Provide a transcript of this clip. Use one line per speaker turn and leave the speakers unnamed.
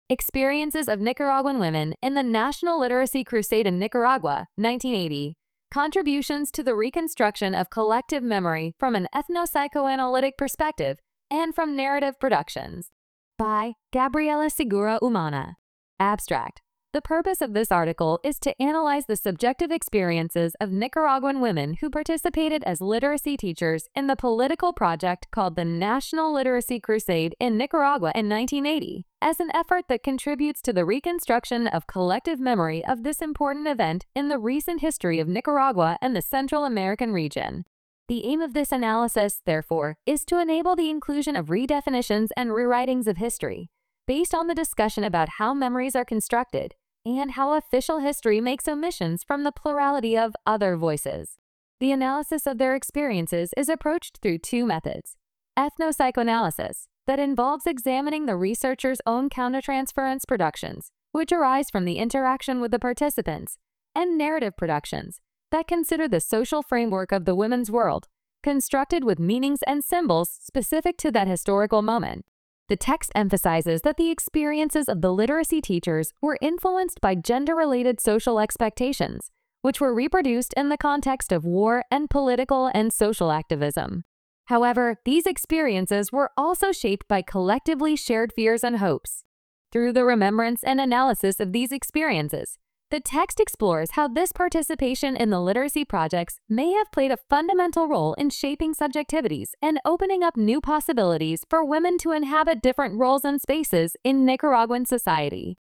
Experiences of Nicaraguan Women in the National Literacy Crusade in Nicaragua, 1980. Contributions to the reconstruction of collective memory from an ethnopsychoanalytic perspective and from narrative productions. By Gabriela Segura Umana. Abstract. The purpose of this article is to analyze the subjective experiences of Nicaraguan women who participated as literacy teachers in the political project called the National Literacy Crusade in Nicaragua in 1980, as an effort that contributes to the reconstruction of collective memory of this important event in the recent history of Nicaragua and the Central American region. The aim of this analysis, therefore, is to enable the inclusion of redefinitions and rewritings of history, based on the discussion about how memories are constructed and how official history makes omissions from the plurality of other voices. The analysis of their experiences is approached through two methods: ethnopsychoanalysis, that involves examining the researcher's own countertransference productions, which arise from the interaction with the participants, and narrative productions, that consider the social framework of the women's world, constructed with meanings and symbols specific to that historical moment. The text emphasizes that the experiences of the literacy teachers were influenced by gender-related social expectations, which were reproduced in the context of war and political and social activism. However, these experiences were also shaped by collectively shared fears and hopes. Through the remembrance and analysis of these experiences, the text explores how this participation in the literacy projects may have played a fundamental role in shaping subjectivities and opening up new possibilities for women to inhabit different roles and spaces in Nicaraguan society.